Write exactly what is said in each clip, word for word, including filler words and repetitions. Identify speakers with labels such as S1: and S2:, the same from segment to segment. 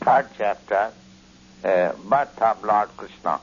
S1: third chapter, uh, Birth of Lord Krishna.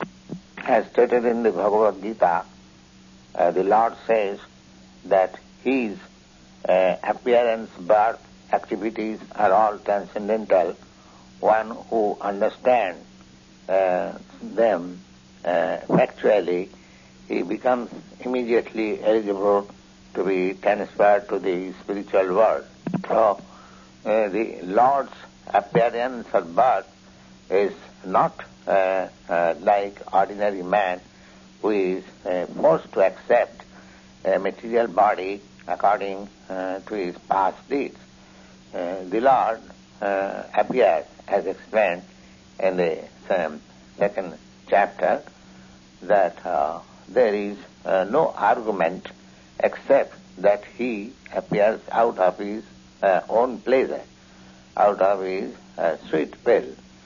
S1: As stated in the Bhagavad Gita, uh, the Lord says that his uh, appearance, birth, activities are all transcendental. One who understands uh, them uh, factually, he becomes immediately eligible to be transferred to the spiritual world. So, uh, the Lord's appearance or birth is not uh, uh, like ordinary man who is uh, forced to accept a material body according uh, to his past deeds. Uh, the Lord uh, appears, as explained in the um, second chapter, that uh, there is uh, no argument except that he appears out of his uh, own pleasure, out of his uh, sweet will.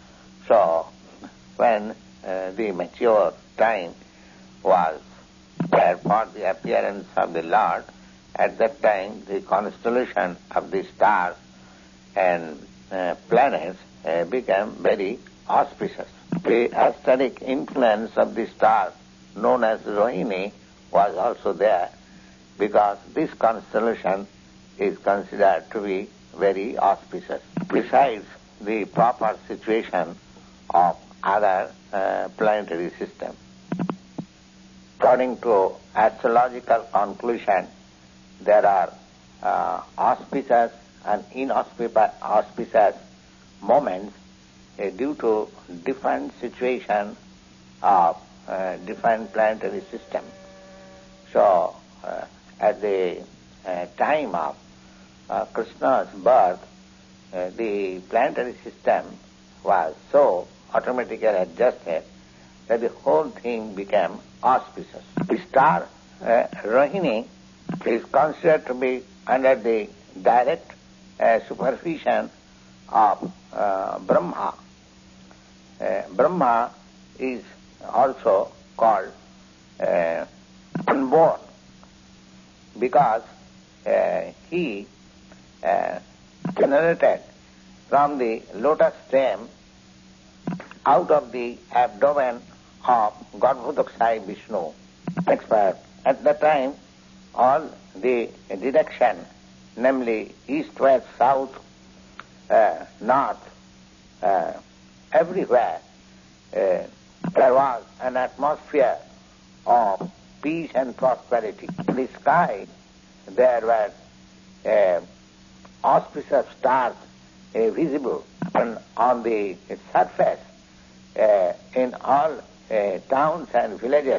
S1: So, when uh, the mature time was there for the appearance of the Lord, at that time the constellation of the stars and uh, planets uh, became very auspicious. The aesthetic influence of the stars, known as Rohini, was also there, because this constellation is considered to be very auspicious. Besides the proper situation of other uh, planetary systems. According to astrological conclusion, there are uh, auspicious and inauspicious moments uh, due to different situation of uh, different planetary systems. So, uh, at the uh, time of uh, Krishna's birth, uh, the planetary system was so automatically adjusted that the whole thing became auspicious. The star uh, Rohini is considered to be under the direct uh, supervision of uh, Brahma. Uh, Brahma is also called uh, unborn because uh, he uh, generated from the lotus stem out of the abdomen of Garbhodakshai Vishnu. Expert. At that time, all the direction, namely east, west, south, uh, north, uh, everywhere, uh, there was an atmosphere of peace and prosperity. In the sky, there were uh, auspicious stars uh, visible, and on the surface, uh, in all uh, towns and villages,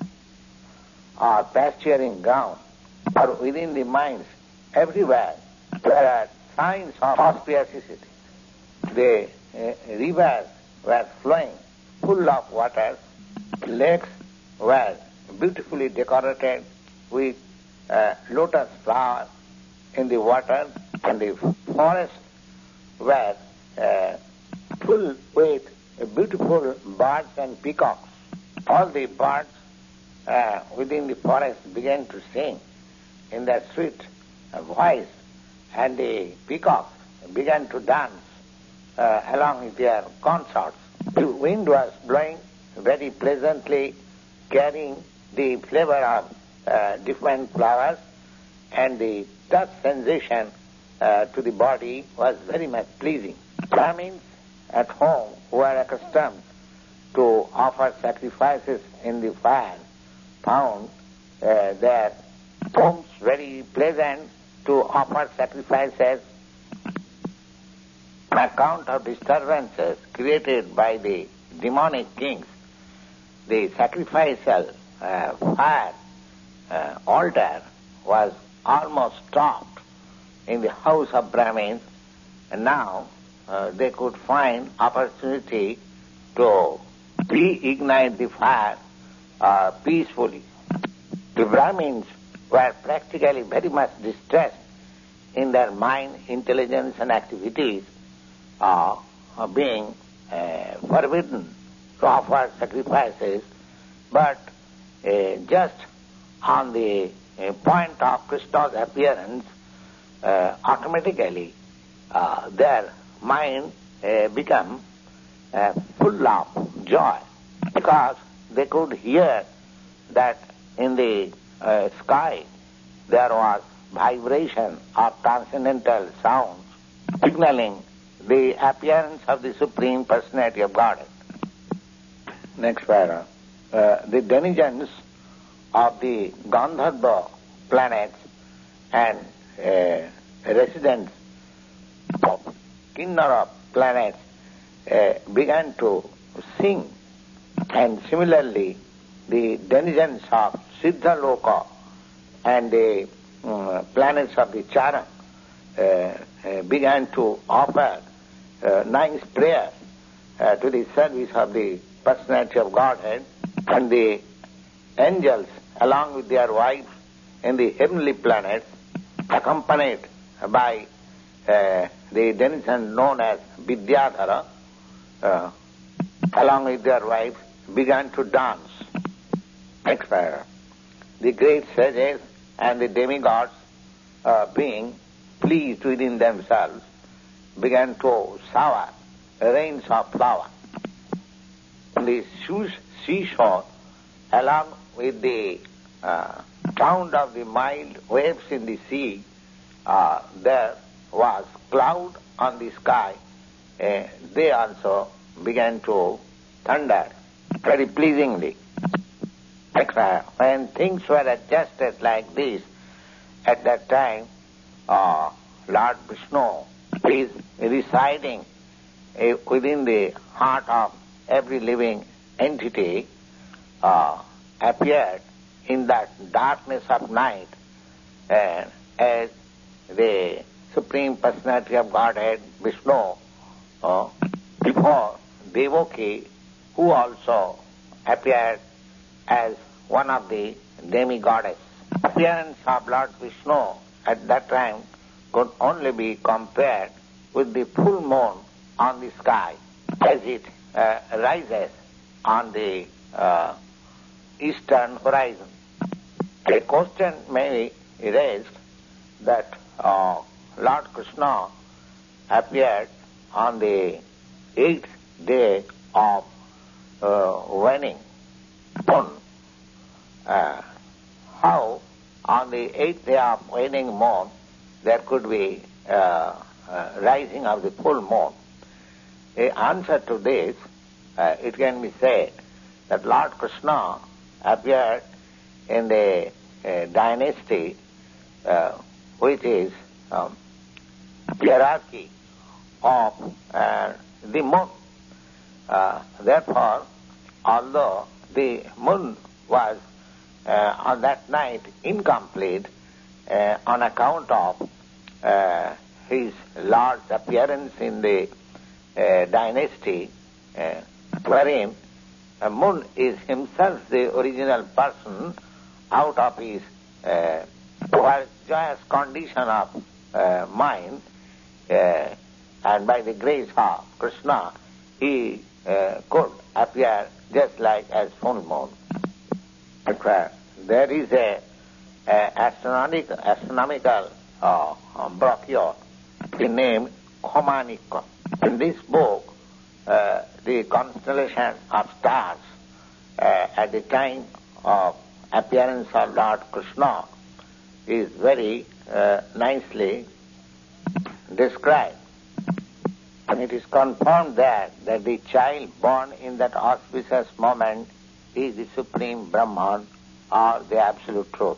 S1: or pasturing ground, or within the mines, everywhere, there are signs of auspicity. The uh, rivers were flowing full of water, lakes were beautifully decorated with uh, lotus flowers in the water, and the forests were uh, full with beautiful birds and peacocks. All the birds uh, within the forest began to sing in their sweet uh, voice, and the peacocks began to dance uh, along with their consorts. The wind was blowing very pleasantly, carrying the flavor of uh, different flowers, and the touch sensation uh, to the body was very much pleasing. Brahmins at home who are accustomed to offer sacrifices in the fire found uh, their homes very pleasant to offer sacrifices on account of disturbances created by the demonic kings. The sacrificial uh, fire uh, altar was almost stopped in the house of Brahmins, and now uh, they could find opportunity to reignite the fire uh, peacefully. The Brahmins were practically very much distressed in their mind, intelligence and activities, uh, uh, being uh, forbidden to offer sacrifices, but uh, just on the uh, point of Krishna's appearance, uh, automatically uh, their mind uh, become uh, full of joy, because they could hear that in the uh, sky there was vibration of transcendental sounds signaling the appearance of the Supreme Personality of Godhead. Next paragraph. Uh, the denizens of the Gandharva planets and uh, residents of Kinnara planets uh, began to sing, and similarly the denizens of Siddhaloka and the um, planets of the Charana uh, uh, began to offer uh, nice prayers uh, to the service of the Personality of Godhead, and the angels along with their wives in the heavenly planets, accompanied by uh, the denizens known as Vidyadhara, uh, along with their wives, began to dance. Next paragraph. The great sages and the demigods, uh, being pleased within themselves, began to shower rains of flowers. The seashore, along with the uh, sound of the mild waves in the sea, uh, there was cloud on the sky. Uh, they also began to thunder very pleasingly. When things were adjusted like this, at that time, uh, Lord Vishnu is residing uh, within the heart of every living entity, uh, appeared in that darkness of night uh, as the Supreme Personality of Godhead, Vishnu, uh, before Devaki, who also appeared as one of the demigoddess. Appearance of Lord Vishnu at that time could only be compared with the full moon on the sky as it uh, rises on the uh, eastern horizon. A question may be raised that uh, Lord Krishna appeared on the eighth day of uh, waning moon. Uh, how on the eighth day of waning moon there could be uh, uh, rising of the full moon? The answer to this, uh, it can be said that Lord Krishna appeared in the uh, dynasty uh, which is um, hierarchy of uh, the moon. Uh, therefore, although the moon was uh, on that night incomplete uh, on account of uh, his Lord's appearance in the uh, dynasty, uh, wherein uh, moon is himself the original person out of his uh, joyous condition of uh, mind, uh, and by the grace of Krishna, he uh, could appear just like as full moon. There is a, a astronomical, astronomical uh, brochure named Khomanika. In this book, uh, the constellation of stars uh, at the time of appearance of Lord Krishna is very uh, nicely described. And it is confirmed there that the child born in that auspicious moment is the Supreme Brahman or the Absolute Truth.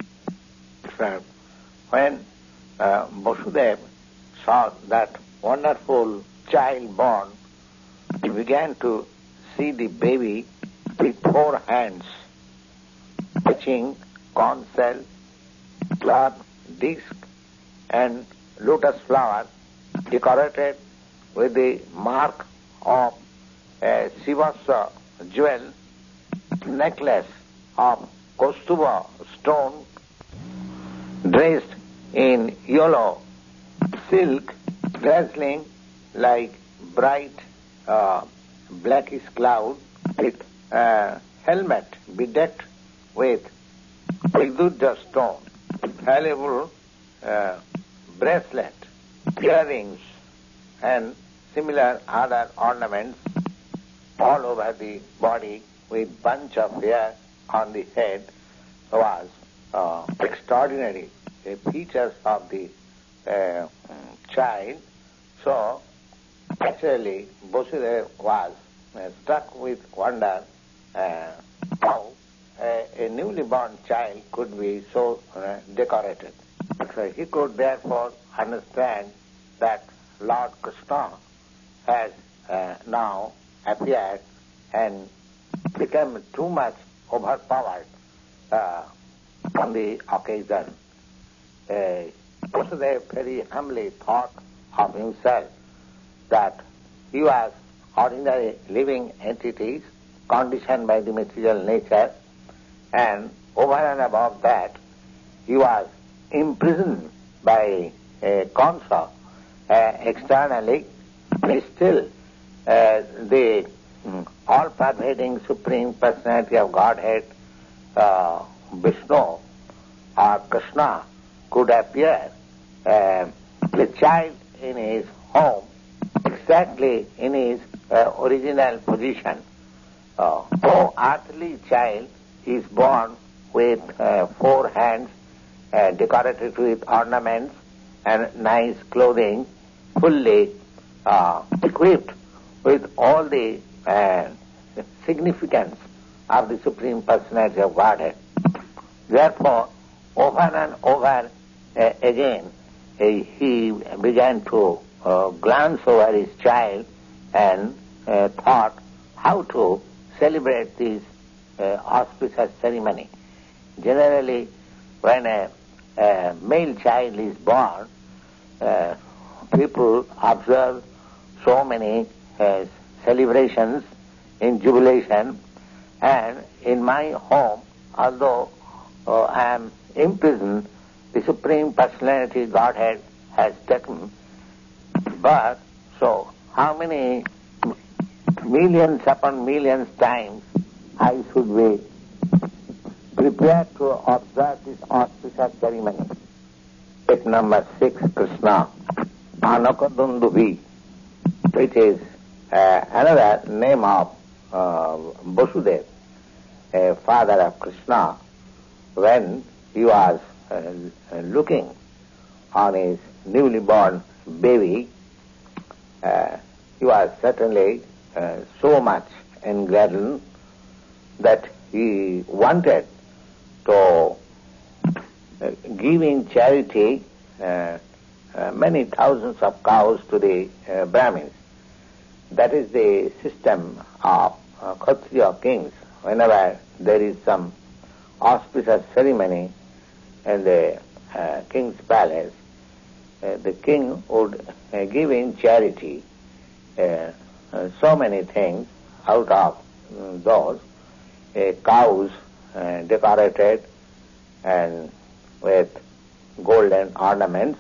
S1: When uh, Vasudeva saw that wonderful child born, he began to see the baby with four hands, touching corn shell, cloth, disc, and lotus flower, decorated with the mark of a Sivasa jewel, necklace of Kaustuva stone, dressed in yellow silk, dazzling like bright uh, blackish cloud, with a helmet bedecked with Vidudha stone, valuable uh, bracelet, earrings, and similar other ornaments all over the body with bunch of hair on the head was uh, extraordinary uh, features of the uh, child. So, actually, Vasudeva was uh, struck with wonder uh, how uh, a newly born child could be so uh, decorated. So he could therefore understand that Lord Krishna has uh, now appeared and become too much overpowered uh, on the occasion. Uh, Vasudeva very humbly thought of himself that he was ordinary living entities conditioned by the material nature, and over and above that he was imprisoned by a Kamsa uh, externally. Still uh, the mm, all-pervading Supreme Personality of Godhead, uh, Vishnu or Krishna, could appear uh, the child in his home exactly in his uh, original position. Uh, no earthly child is born with uh, four hands uh, decorated with ornaments and nice clothing, fully uh, equipped with all the uh, significance of the Supreme Personality of Godhead. Therefore, over and over uh, again, uh, he began to uh, glance over his child and uh, thought how to celebrate this uh, auspicious ceremony. Generally, when a, a male child is born, uh, people observe so many uh, celebrations in jubilation, and in my home, although uh, I am imprisoned, the Supreme Personality Godhead has taken birth. So how many millions upon millions times I should be prepared to observe this auspicious ceremony? Step number six, Krishna, Anakadundubi, which is uh, another name of uh, Vasudeva, a father of Krishna. When he was uh, looking on his newly born baby, uh, he was certainly uh, so much enlightened that he wanted to uh, give in charity uh, uh, many thousands of cows to the uh, Brahmins. That is the system of uh, Kshatriya kings. Whenever there is some auspicious ceremony in the uh, king's palace, uh, the king would uh, give in charity uh, uh, so many things out of uh, those uh, cows uh, decorated and with golden ornaments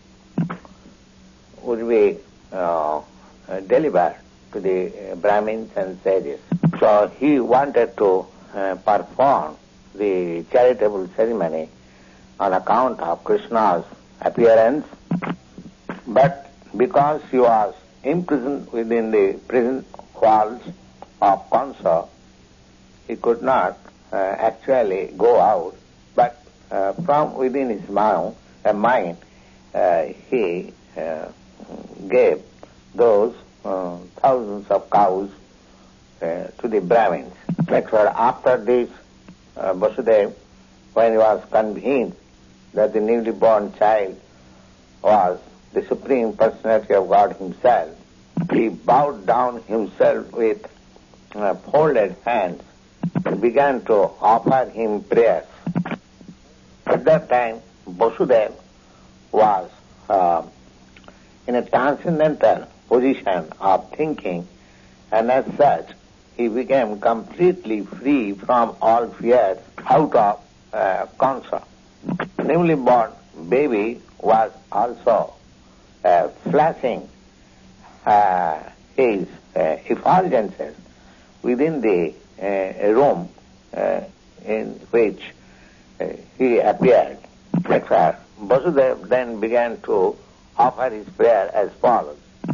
S1: would be uh, uh, delivered to the uh, Brahmins and sages. So he wanted to uh, perform the charitable ceremony on account of Krishna's appearance, but because he was imprisoned within the prison walls of Kamsa, he could not uh, actually go out, but uh, from within his mouth, uh, mind, uh, he uh, gave those uh, thousands of cows uh, to the Brahmins. Therefore, after this, uh, Vasudeva, when he was convinced that the newly born child was the Supreme Personality of God himself, he bowed down himself with uh, folded hands and began to offer him prayers. At that time, Vasudeva was uh, in a transcendental position of thinking, and as such, he became completely free from all fears out of uh, Kamsa. Newly born baby was also uh, flashing uh, his uh, effulgences within the uh, room uh, in which uh, he appeared. Vasudeva then began to offer his prayer as follows.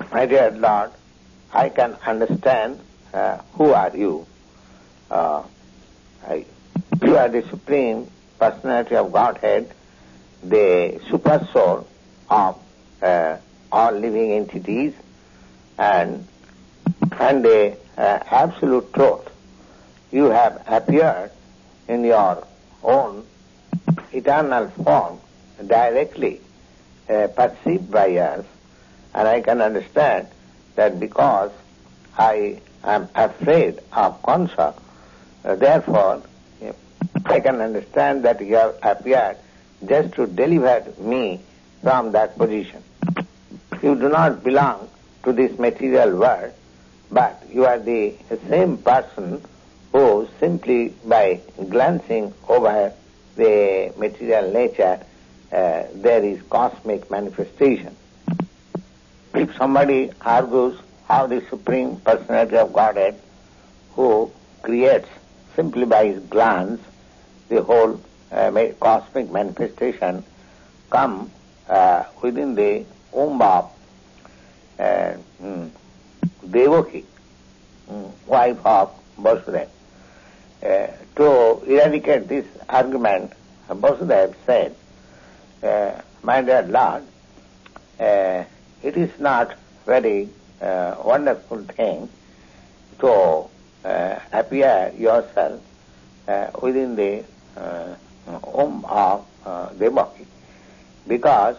S1: My dear Lord, I can understand uh, who are you. Uh, I, you are the Supreme Personality of Godhead, the super soul of uh, all living entities, and and the uh, absolute truth. You have appeared in your own eternal form directly uh, perceived by us, and I can understand that because I am afraid of Kansa, uh, therefore I can understand that you have appeared just to deliver me from that position. You do not belong to this material world, but you are the same person who simply by glancing over the material nature, uh, there is cosmic manifestation. If somebody argues how the Supreme Personality of Godhead, who creates simply by his glance the whole uh, cosmic manifestation, come uh, within the womb of uh, mm, Devaki, mm, wife of Vasudeva. Uh, to eradicate this argument, Vasudeva said, uh, my dear Lord, uh, it is not very uh, wonderful thing to uh, appear yourself uh, within the uh, womb of uh, Devaki, because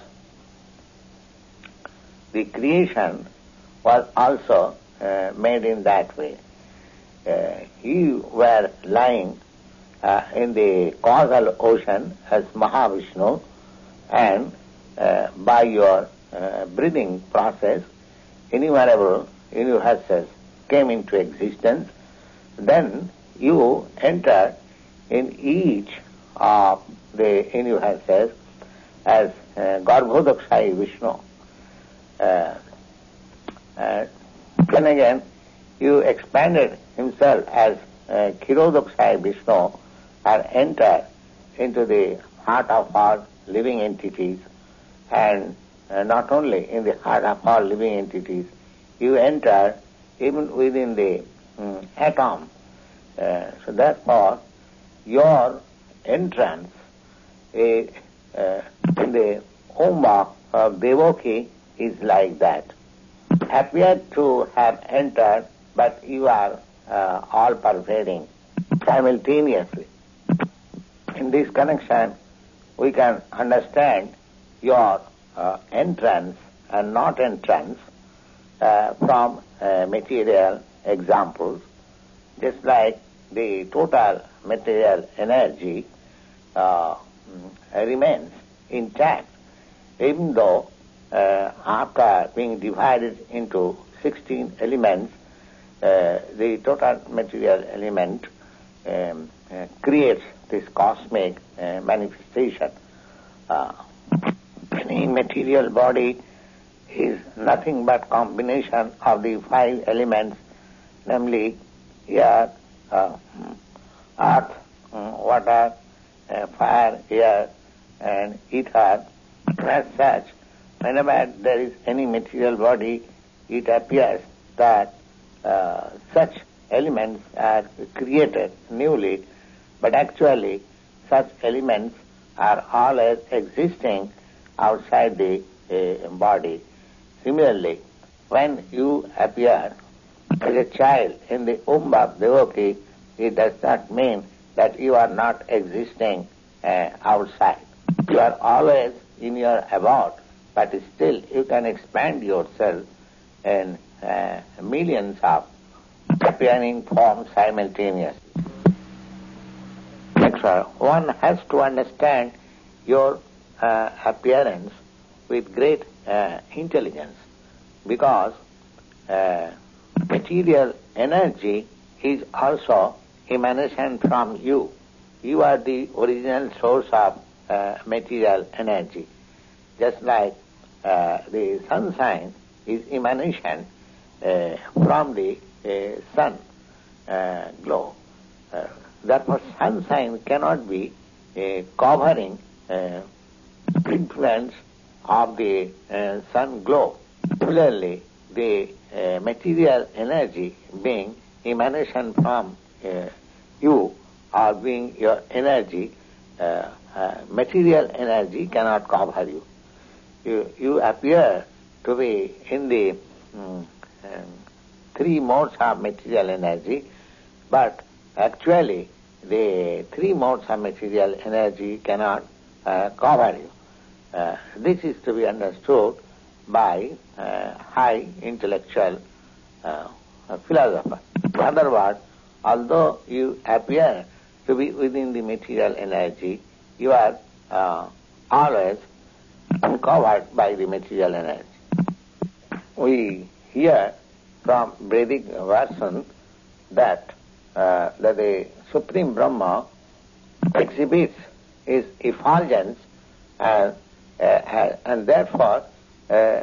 S1: the creation was also uh, made in that way. Uh, you were lying uh, in the causal ocean as Mahavishnu, and uh, by your uh, breathing process, innumerable universes came into existence. Then you entered in each of the universes as uh, Garbhodakshai Vishnu. Uh, uh, then again, you expanded himself as uh, Kshirodakshai Vishnu, or entered into the heart of all living entities, and uh, not only in the heart of all living entities, you enter even within the um, atom. Uh, so therefore, your entrance is, uh, in the womb of Devaki is like that. Appeared to have entered, but you are uh, all pervading simultaneously. In this connection, we can understand your uh, entrance and not entrance uh, from uh, material examples, just like the total material energy uh, remains intact, even though uh, after being divided into sixteen elements, uh, the total material element um, uh, creates this cosmic uh, manifestation. Uh, any material body is nothing but combination of the five elements, namely air, uh, earth, water, uh, fire, air, and ether. As such, whenever there is any material body, it appears that uh, such elements are created newly, but actually such elements are always existing outside the uh, body. Similarly, when you appear as a child in the womb of Devaki, it does not mean that you are not existing uh, outside. You are always in your abode, but still you can expand yourself in uh, millions of appearing forms simultaneously. One has to understand your uh, appearance with great uh, intelligence, because uh, material energy is also emanation from you. You are the original source of uh, material energy. Just like uh, the sunshine is emanation uh, from the uh, sun uh, glow. Uh, therefore, sunshine cannot be a covering uh, influence of the uh, sun glow. Similarly, the uh, material energy being emanation from uh, you or being your energy, uh, uh, material energy cannot cover you. You, you appear to be in the um, um, three modes of material energy, but actually the three modes of material energy cannot uh, cover you. Uh, this is to be understood by uh, high intellectual uh, philosopher. In other words, although you appear to be within the material energy, you are uh, always uncovered by the material energy. We hear from Vedic version that uh, that the Supreme Brahma exhibits his effulgence and uh, and therefore uh,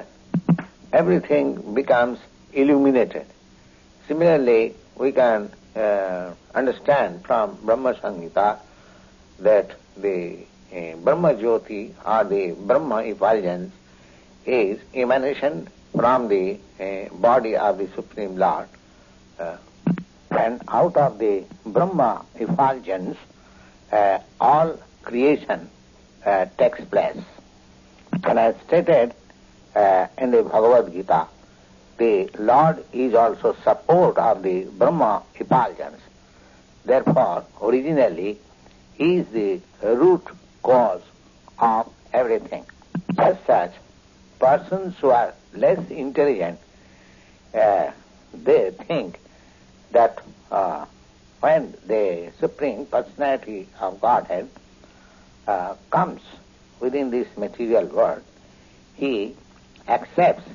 S1: everything becomes illuminated. Similarly, we can uh, understand from Brahma Samhita that the uh, Brahma Jyoti or the Brahma effulgence is emanation from the uh, body of the Supreme Lord. Uh, and out of the Brahma effulgence, uh, all creation uh, takes place. And as stated uh, in the Bhagavad Gita, the Lord is also support of the Brahma effulgence. Therefore, originally, he is the root cause of everything. As such, persons who are less intelligent, uh, they think that uh, when the Supreme Personality of Godhead uh, comes within this material world, he accepts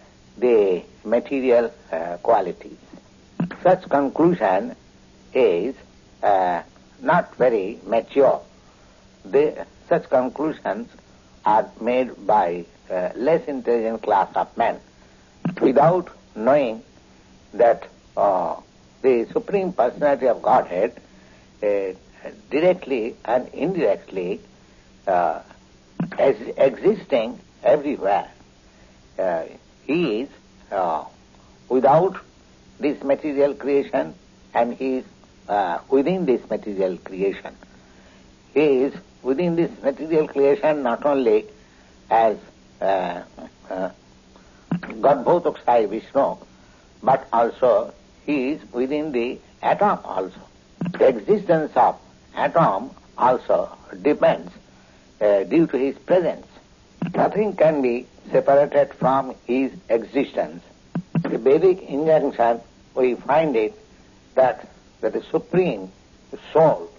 S1: the material uh, qualities. Such conclusion is uh, not very mature. The, such conclusions are made by uh, less intelligent class of men without knowing that uh, the Supreme Personality of Godhead uh, directly and indirectly uh, is existing everywhere. Uh, he is uh, without this material creation and he is uh, within this material creation. He is within this material creation not only as uh, uh, Garbhodakshay Vishnu, but also he is within the atom also. The existence of atom also depends uh, due to his presence. Nothing can be separated from his existence. The Vedic injunction, we find it that, that the Supreme Soul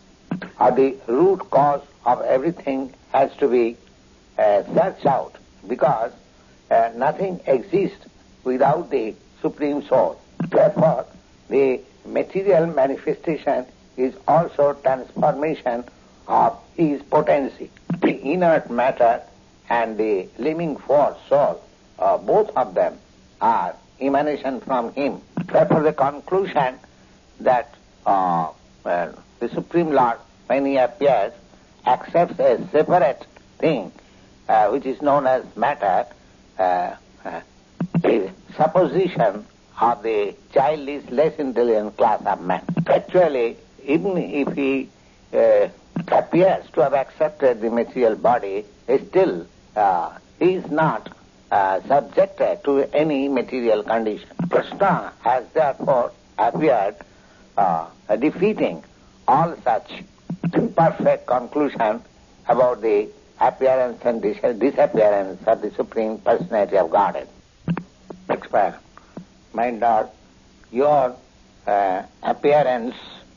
S1: or the root cause of everything has to be uh, searched out, because uh, nothing exists without the Supreme Soul. Therefore, the material manifestation is also transformation of his potency. The inert matter and the living force, soul, uh, both of them are emanation from him. Therefore, the conclusion that uh, well, the Supreme Lord, when he appears, accepts a separate thing, uh, which is known as matter, uh, uh, is supposition of the childish, less intelligent class of men. Actually, even if he uh, appears to have accepted the material body, still uh, he is not uh, subjected to any material condition. Krishna has therefore appeared uh, defeating all such imperfect conclusion about the appearance and dis- disappearance of the Supreme Personality of Godhead. Explain. My Lord, your uh, appearance,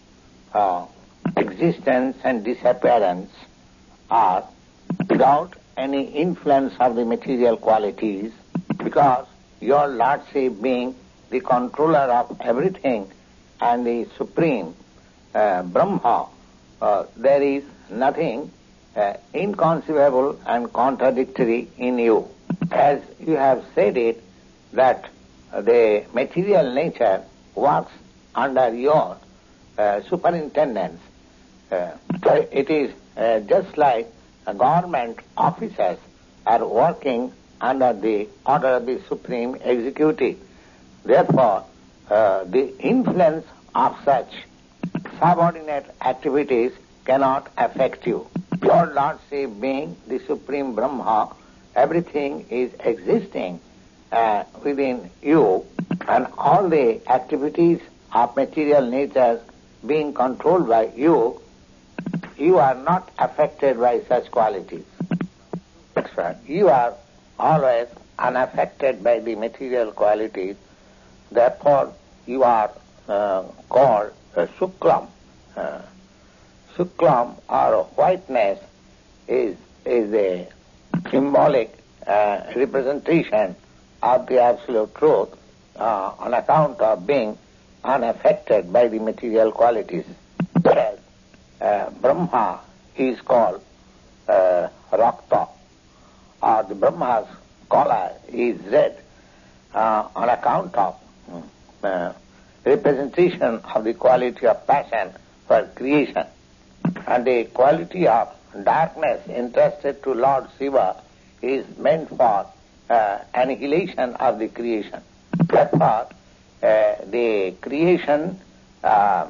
S1: uh, existence and disappearance are without any influence of the material qualities, because your Lordship being the controller of everything and the Supreme uh, Brahma, uh, there is nothing uh, inconceivable and contradictory in you. As you have said it, that the material nature works under your uh, superintendence. Uh, it is uh, just like uh, government officers are working under the order of the Supreme Executive. Therefore, uh, the influence of such subordinate activities cannot affect you. Your Lord Shiva being the Supreme Brahma, everything is existing uh, within you, and all the activities of material nature being controlled by you, you are not affected by such qualities. That's right. You are always unaffected by the material qualities. Therefore, you are uh, called uh, Shuklam. Uh, Shuklam, or whiteness, is is a symbolic uh, representation of the absolute truth uh, on account of being unaffected by the material qualities. Whereas uh, Brahma is called uh, Rakta, or the Brahma's color is red uh, on account of uh, representation of the quality of passion for creation. And the quality of darkness entrusted to Lord Shiva is meant for uh, annihilation of the creation. Therefore, uh, the creation, uh,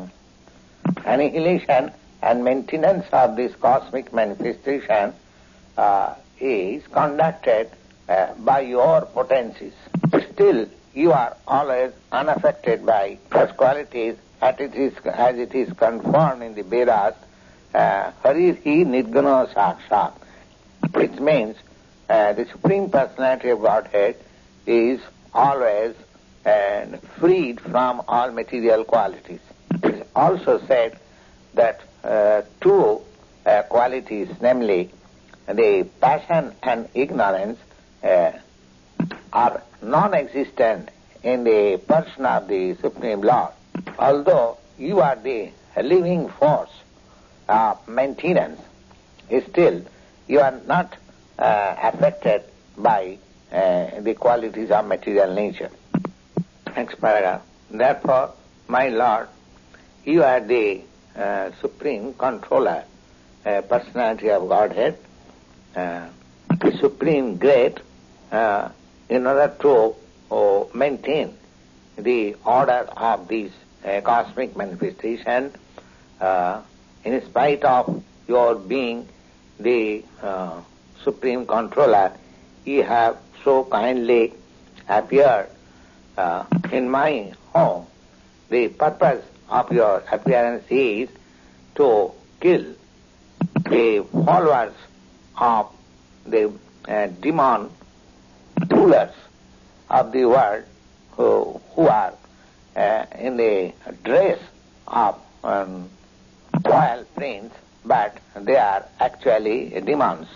S1: annihilation and maintenance of this cosmic manifestation uh, is conducted uh, by your potencies. Still, you are always unaffected by such qualities as it is, as it is confirmed in the Vedas, uh, Harihi Nirguna Sakshat, which means uh, the Supreme Personality of Godhead is always uh, freed from all material qualities. It is also said that uh, two uh, qualities, namely the passion and ignorance, uh, are non-existent in the person of the Supreme Lord. Although you are the living force of maintenance, still you are not uh, affected by uh, the qualities of material nature. Next paragraph. Therefore, my Lord, you are the uh, Supreme Controller, uh, Personality of Godhead, uh, the Supreme Great, uh, in order to uh, maintain the order of this uh, cosmic manifestation, uh, in spite of your being the uh, Supreme Controller, you have so kindly appeared uh, in my home. The purpose of your appearance is to kill the followers of the uh, demon rulers of the world who, who are uh, in the dress of um, royal prince, but they are actually demons.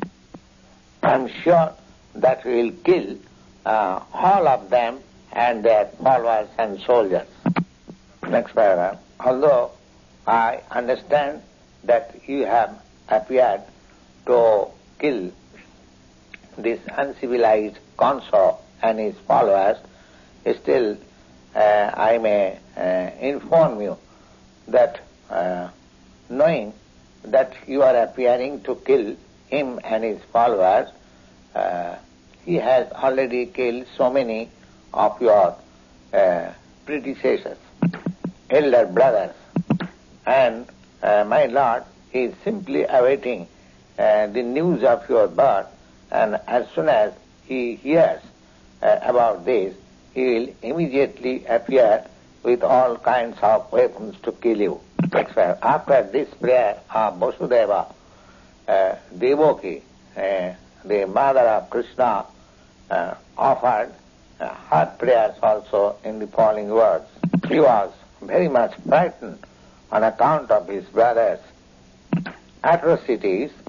S1: I am sure that we will kill uh, all of them and their followers and soldiers. Next paragraph. Although I understand that you have appeared to kill this uncivilized Kansa and his followers, still uh, I may uh, inform you that uh, knowing that you are appearing to kill him and his followers, uh, he has already killed so many of your uh, predecessors, elder brothers, and uh, my Lord is simply awaiting uh, the news of your birth, and as soon as he hears uh, about this, he will immediately appear with all kinds of weapons to kill you. After this prayer of Vasudeva, uh, Devaki, uh, the mother of Krishna, uh, offered uh, her prayers also in the following words. He was very much frightened on account of his brother's atrocities.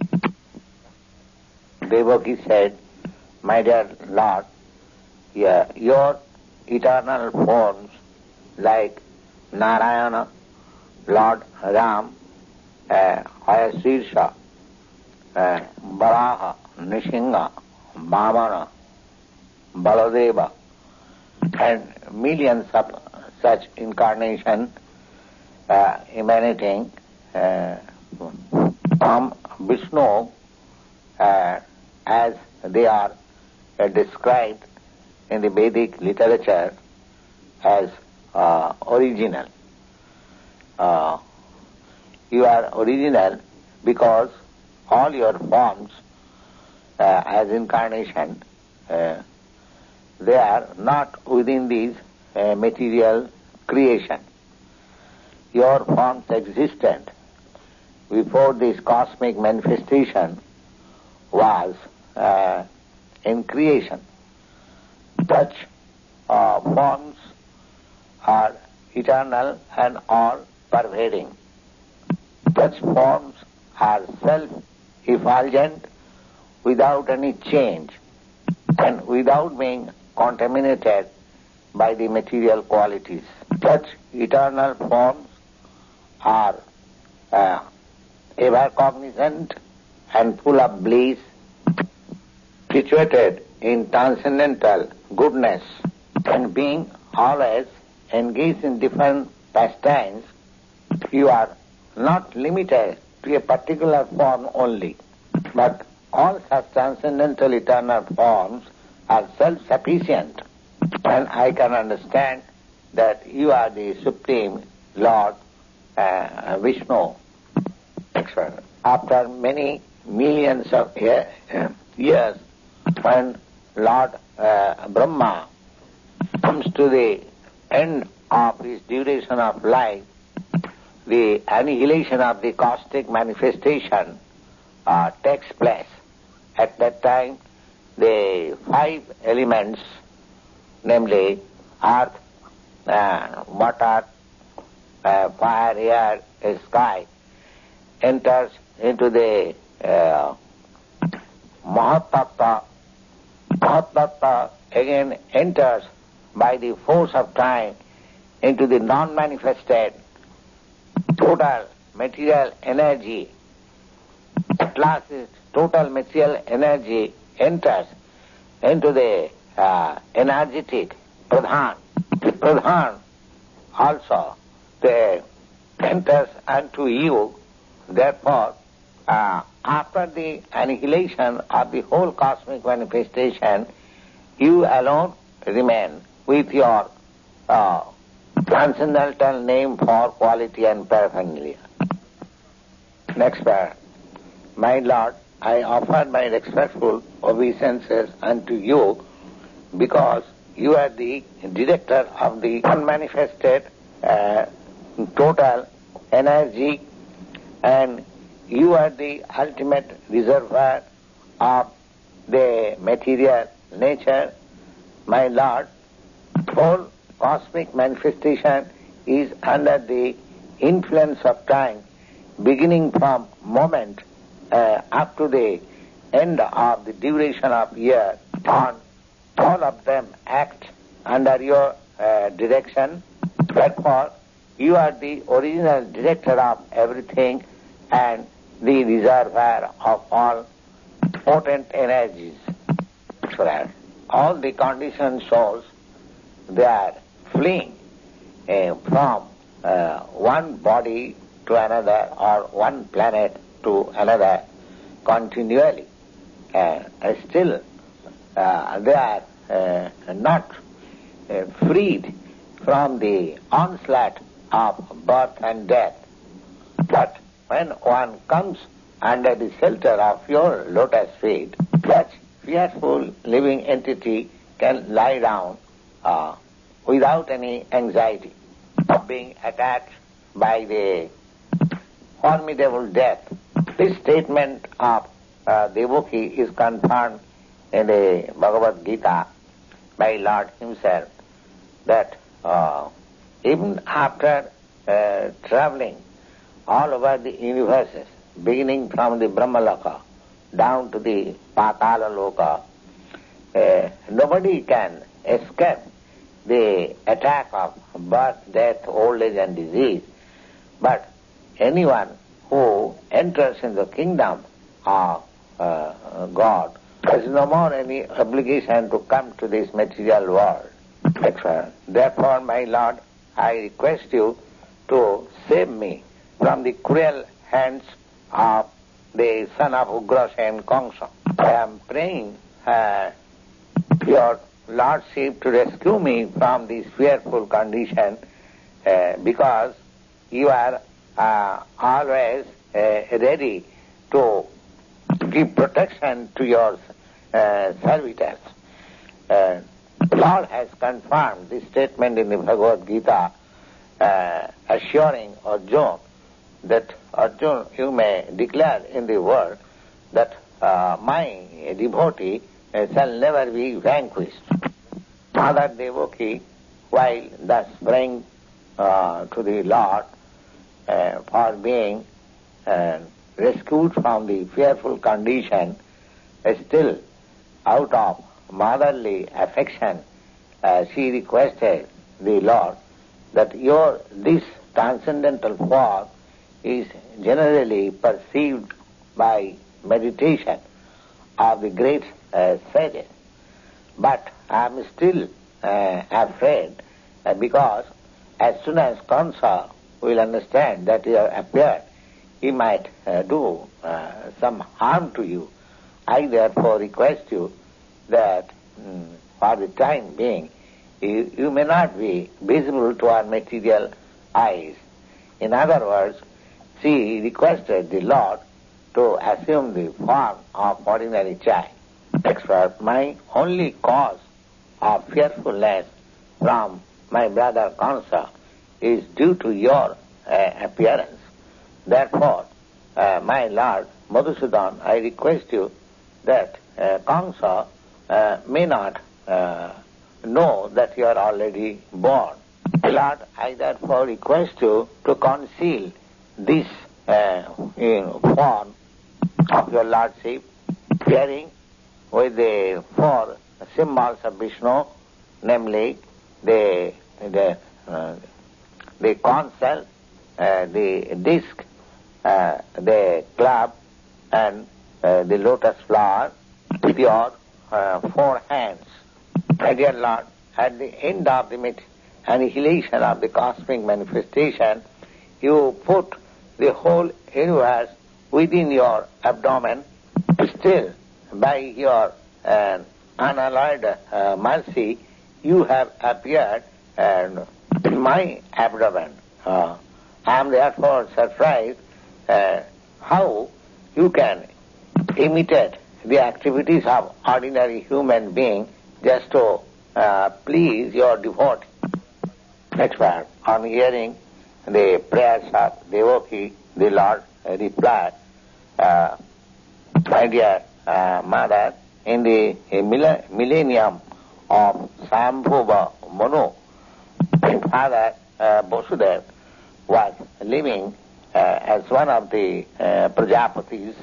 S1: Devaki said, my dear Lord, yeah, your eternal forms like Narayana, Lord Ram, uh, Ayasirsha, uh, Varaha, Nishinga, Vamana, Baladeva, and millions of such incarnations uh, emanating uh, from Vishnu uh, as they are uh, described in the Vedic literature as uh, original. Uh, you are original because all your forms uh, as incarnation, uh, they are not within these uh, material creation. Your forms existed before this cosmic manifestation was uh, in creation. Such uh, forms are eternal and all-pervading. Such forms are self-effulgent without any change and without being contaminated by the material qualities. Such eternal forms are uh, ever cognizant and full of bliss, situated in transcendental goodness, and being always engaged in different pastimes. You are not limited to a particular form only, but all such transcendental eternal forms are self-sufficient, and I can understand that you are the Supreme Lord uh, Vishnu. After many millions of year, uh, years, when Lord uh, Brahma comes to the end of his duration of life, the annihilation of the cosmic manifestation uh, takes place. At that time, the five elements, namely earth, uh, water, uh, fire, air, sky, enters into the uh, Mahatattva. Mahatattva again enters by the force of time into the non-manifested total material energy. At last, this total material energy enters into the uh, energetic Pradhan. The Pradhan also the enters unto you. Therefore, uh, after the annihilation of the whole cosmic manifestation, you alone remain with your uh, transcendental name for quality and paraphernalia. Next prayer. My Lord, I offer my respectful obeisances unto you because you are the director of the unmanifested uh, total energy, and you are the ultimate reservoir of the material nature. My Lord, whole cosmic manifestation is under the influence of time, beginning from moment uh, up to the end of the duration of year. On all of them act under your uh, direction. Therefore, you are the original director of everything and the reservoir of all potent energies. All the conditioned souls, they are fleeing uh, from uh, one body to another or one planet to another continually. Uh, still, uh, they are uh, not uh, freed from the onslaught of birth and death. But when one comes under the shelter of your lotus feet, such fearful living entity can lie down uh, without any anxiety of being attacked by the formidable death. This statement of uh, Devaki is confirmed in the Bhagavad Gita by Lord himself, that uh, even after uh, traveling all over the universes, beginning from the Brahmaloka down to the Patala Loka, uh, nobody can escape the attack of birth, death, old age and disease. But anyone who enters in the kingdom of uh, God has no more any obligation to come to this material world. Therefore, my Lord, I request you to save me from the cruel hands of the son of Ugrasen Kamsa. I am praying uh, your Lordship to rescue me from this fearful condition uh, because you are uh, always uh, ready to give protection to your uh, servitors. Uh, Lord has confirmed this statement in the Bhagavad Gita, uh, assuring Arjuna that Arjuna, you may declare in the world that uh, my devotee uh, shall never be vanquished. Mother Devaki, while thus praying uh, to the Lord uh, for being uh, rescued from the fearful condition, uh, still out of motherly affection, uh, she requested the Lord that your this transcendental form is generally perceived by meditation of the great uh, sages. But I am still uh, afraid uh, because as soon as Kamsa will understand that you have appeared, he might uh, do uh, some harm to you. I therefore request you that mm, for the time being, you, you may not be visible to our material eyes. In other words, she requested the Lord to assume the form of ordinary child. Next verse, my only cause of fearfulness from my brother Kamsa is due to your uh, appearance. Therefore, uh, my Lord Madhusudan, I request you that uh, Kamsa uh, may not uh, know that you are already born. Lord, I therefore request you to conceal this uh, you know, form of your Lordship, bearing with the four symbols of Vishnu, namely the the uh, the conch shell, uh, the disc, uh, the club, and uh, the lotus flower, with your uh, four hands. My dear Lord, at the end of the annihilation of the cosmic manifestation, you put the whole universe within your abdomen. Still, by your uh, unalloyed uh, mercy, you have appeared uh, in my abdomen. Uh, I am therefore surprised uh, how you can imitate the activities of ordinary human being just to uh, please your devotee. Next part, on hearing the prayers of Devaki, the Lord replied, uh, my dear uh, mother, in the millennium of Sambhuva Manu, my father uh, Vasudeva was living uh, as one of the uh, Prajapatis,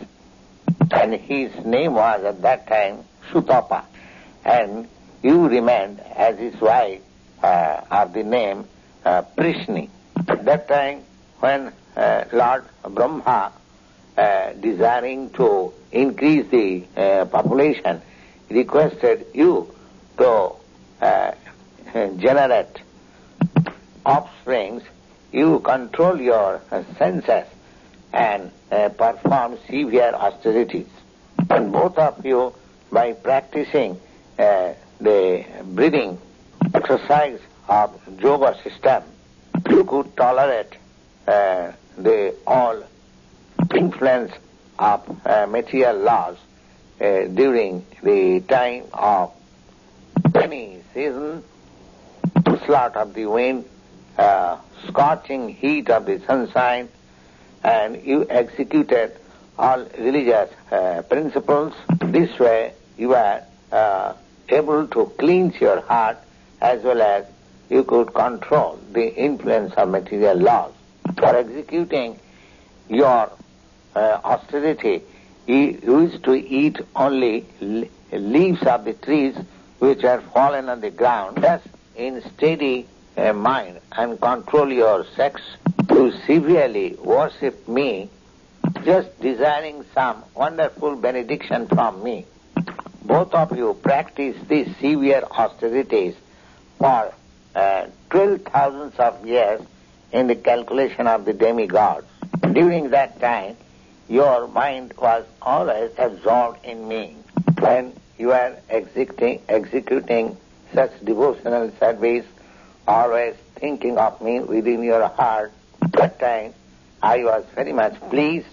S1: and his name was at that time Sutapa, and you remained as his wife uh, of the name uh, Prishni. At that time, when uh, Lord Brahma, uh, desiring to increase the uh, population, requested you to uh, generate offsprings, you control your uh, senses and uh, perform severe austerities. And both of you, by practicing uh, the breathing exercise of yoga system, you could tolerate uh, the all influence of uh, material laws uh, during the time of any season, slaughter of the wind, uh, scorching heat of the sunshine, and you executed all religious uh, principles. This way you are uh, able to cleanse your heart as well as you could control the influence of material laws. For executing your uh, austerity, you used to eat only leaves of the trees which are fallen on the ground. Thus, in steady uh, mind and control your sex, you severely worship me, just desiring some wonderful benediction from me. Both of you practice these severe austerities for uh, twelve thousands of years in the calculation of the demigods. During that time, your mind was always absorbed in me. When you were executing, executing such devotional service, always thinking of me within your heart, that time I was very much pleased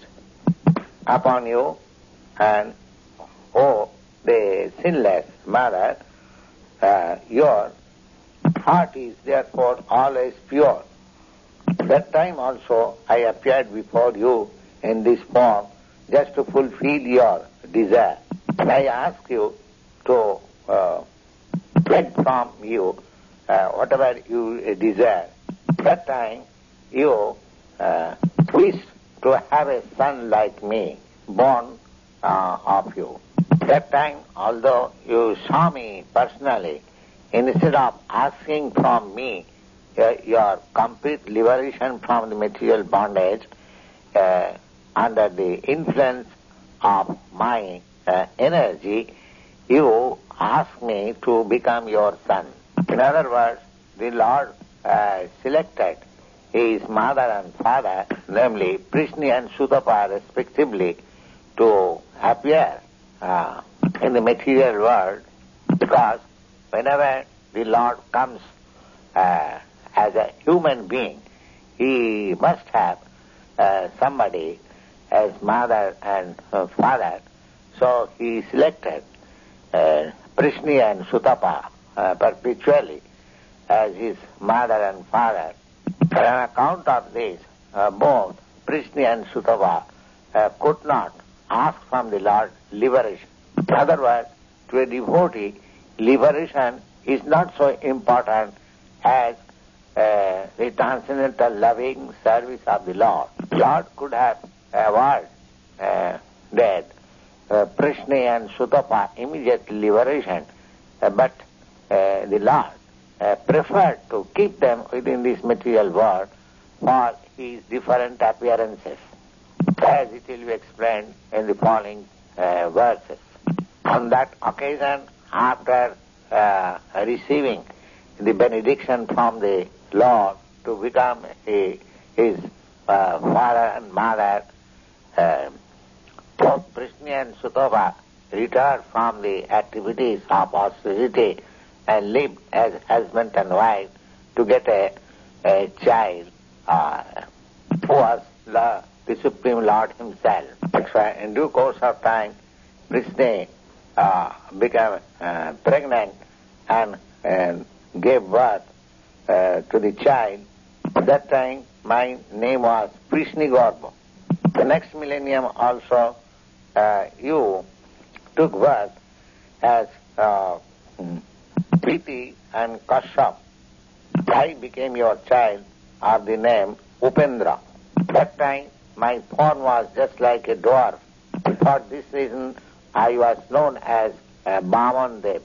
S1: upon you, and oh, the sinless mother, uh, your heart is therefore always pure. That time also I appeared before you in this form just to fulfill your desire. I ask you to uh, get from you uh, whatever you desire. That time you uh, wished to have a son like me, born uh, of you. That time, although you saw me personally, instead of asking from me uh, your complete liberation from the material bondage, uh, under the influence of my uh, energy, you asked me to become your son. In other words, the Lord uh, selected his mother and father, namely Prishni and Sutapa respectively, to appear uh, in the material world, because whenever the Lord comes uh, as a human being, he must have uh, somebody as mother and uh, father. So he selected uh, Prishni and Sutapa uh, perpetually as his mother and father. And on account of this, uh, both Prishni and Sutapa uh, could not ask from the Lord liberation. In other words, to a devotee, liberation is not so important as uh, the transcendental loving service of the Lord. Lord could have awarded uh, that uh, Prishni and Sutapa immediate liberation, uh, but uh, the Lord uh, preferred to keep them within this material world for his different appearances, as it will be explained in the following uh, verses. On that occasion, after uh, receiving the benediction from the Lord to become a, his uh, father and mother, uh, both Prishni and Sutapa retired from the activities of austerity and lived as husband and wife to get a, a child uh, who was the, the Supreme Lord himself. That's why in due course of time, Prishni uh, became uh, pregnant and uh, gave birth uh, to the child. At that time, my name was Prishni Gorbo. The next millennium also, uh, you took birth as uh, Priti and Kashyap. I became your child of the name Upendra. That time, my form was just like a dwarf. For this reason, I was known as uh, Bhaman Dev.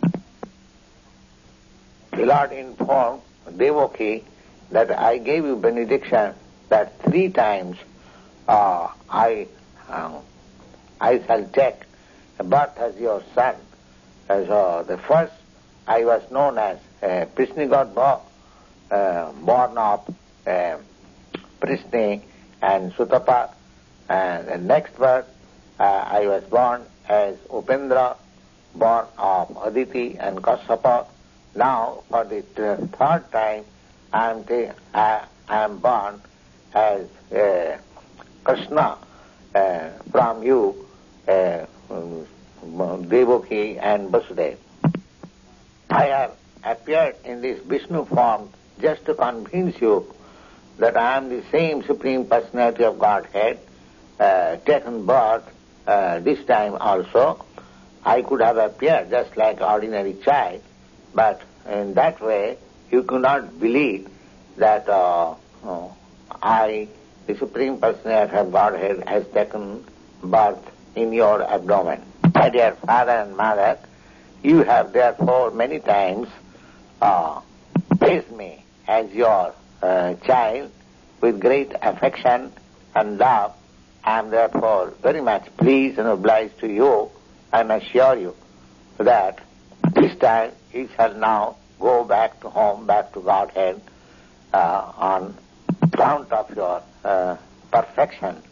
S1: The Lord informed Devaki that I gave you benediction that three times uh, I uh, I shall take birth as your son. Uh, so the first I was known as uh, Prishni Gorbo, uh, born of uh, Prishni and Sutapa, and the next birth uh, I was born as Upendra, born of Aditi and Kashyapa. Now, for the third time, I am, t- I, I am born as uh, Krishna uh, from you, uh, Devaki and Vasudeva. I have appeared in this Vishnu form just to convince you that I am the same Supreme Personality of Godhead, uh, taken birth uh, this time also. I could have appeared just like ordinary child, but in that way you could not believe that uh, uh, I, the Supreme Personality of Godhead, has taken birth in your abdomen. My dear father and mother, you have therefore many times uh, praised me as your uh, child with great affection and love. I am therefore very much pleased and obliged to you, and assure you that this time you shall now go back to home, back to Godhead, uh, on account of your uh, perfection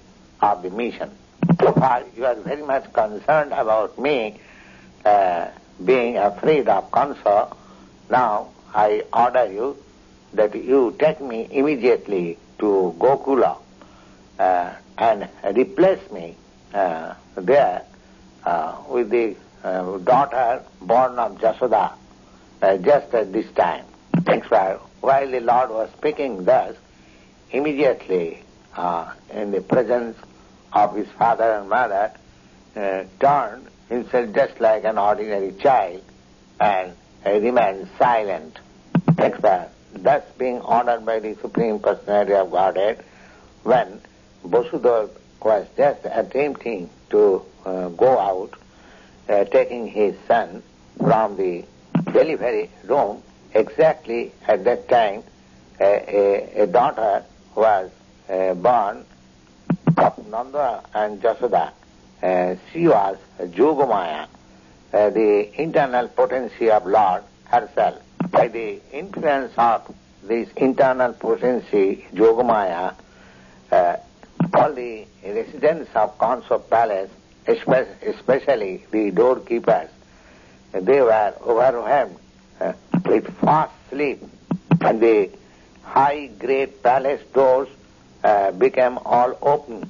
S1: of the mission. So far you are very much concerned about me uh, being afraid of Kansa. Now I order you that you take me immediately to Gokula uh, and replace me uh, there uh, with the uh, daughter born of Jasoda uh, just at this time. Next while, while the Lord was speaking thus, immediately uh, in the presence of his father and mother, uh, turned himself just like an ordinary child and uh, remained silent. Next while, thus being ordered by the Supreme Personality of Godhead, when Vasudeva was just attempting to uh, go out, uh, taking his son from the delivery room, exactly at that time uh, a, a daughter was uh, born of Nanda and Jasoda. Uh, she was Jogamaya, uh, the internal potency of Lord herself. By the influence of this internal potency, Jogamaya, uh, all the residents of Kansa Palace, especially the doorkeepers, they were overwhelmed uh, with fast sleep, and the high great palace doors uh, became all open,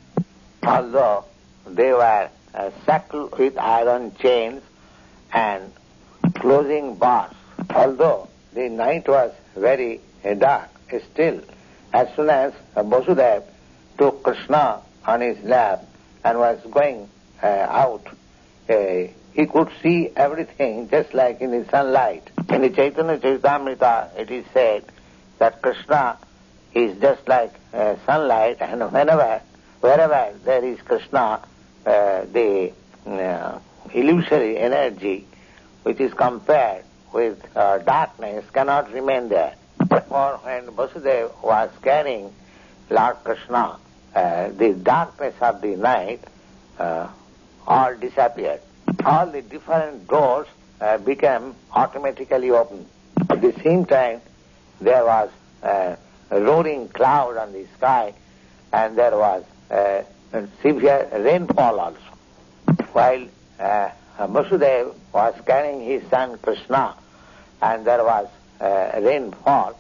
S1: although they were uh, shackled with iron chains and closing bars. Although the night was very uh, dark, still, as soon as uh, Vasudeva took Krishna on his lap and was going uh, out, uh, he could see everything just like in the sunlight. In the Chaitanya Charitamrita it is said that Krishna is just like uh, sunlight, and whenever, wherever there is Krishna, uh, the uh, illusory energy which is compared with uh, darkness cannot remain there. Therefore, when Vasudeva was carrying Lord Krishna, uh, the darkness of the night uh, all disappeared. All the different doors uh, became automatically open. At the same time, there was uh, a roaring cloud on the sky, and there was uh, a severe rainfall also. While uh, Vasudeva was carrying his son Krishna, and there was uh, rainfall,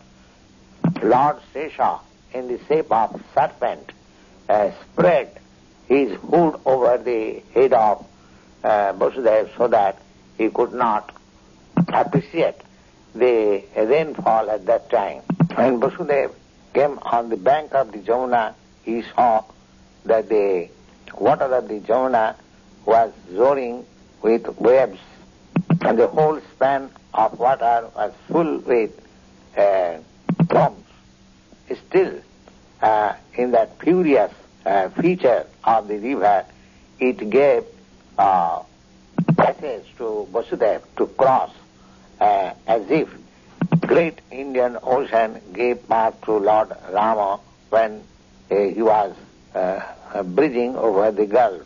S1: Lord Sesha, in the shape of serpent, uh, spread his hood over the head of uh, Vasudeva so that he could not appreciate the rainfall at that time. When Vasudeva came on the bank of the Jamuna, he saw that the water of the Jamuna was roaring with waves, and the whole span of water was full with uh, foams. Still, uh, in that furious uh, feature of the river, it gave uh, passage to Vasudeva to cross, uh, as if great Indian Ocean gave path to Lord Rama when uh, he was uh, bridging over the Gulf.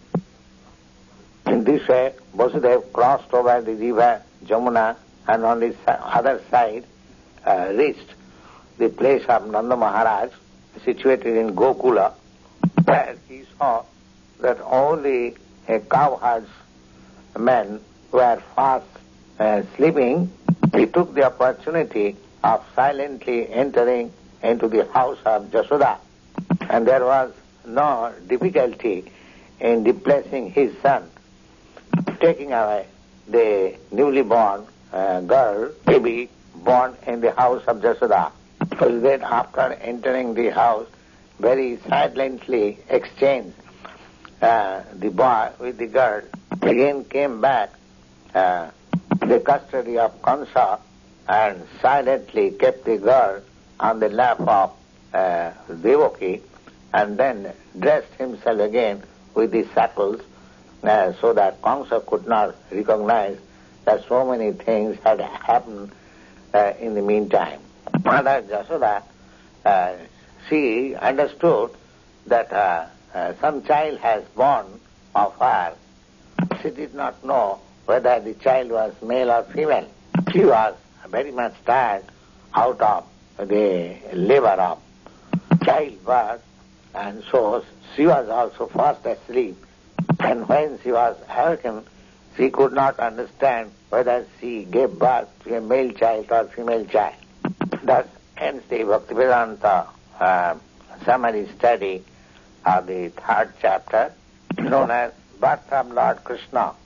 S1: In this way, Vasudeva crossed over the river Jamuna, and on the other side uh, reached the place of Nanda Maharaj, situated in Gokula, where he saw that all the uh, cowherds men were fast uh, sleeping. He took the opportunity of silently entering into the house of Jasoda, and there was no difficulty in displacing his son, taking away the newly born uh, girl, baby, born in the house of Jasoda. So then after entering the house, very silently exchanged uh, the boy with the girl, again came back uh, the custody of Kansa, and silently kept the girl on the lap of uh, Devaki, and then dressed himself again with the shackles, uh, so that Kansa could not recognize that so many things had happened uh, in the meantime. Mother Jasoda, uh, she understood that uh, uh, some child has born of her. She did not know whether the child was male or female. She was very much tired out of the labor of childbirth, And so she was also fast asleep. And when she was awakened, she could not understand whether she gave birth to a male child or female child. Thus ends the Bhaktivedanta uh, summary study of the third chapter, known as Birth of Lord Krishna.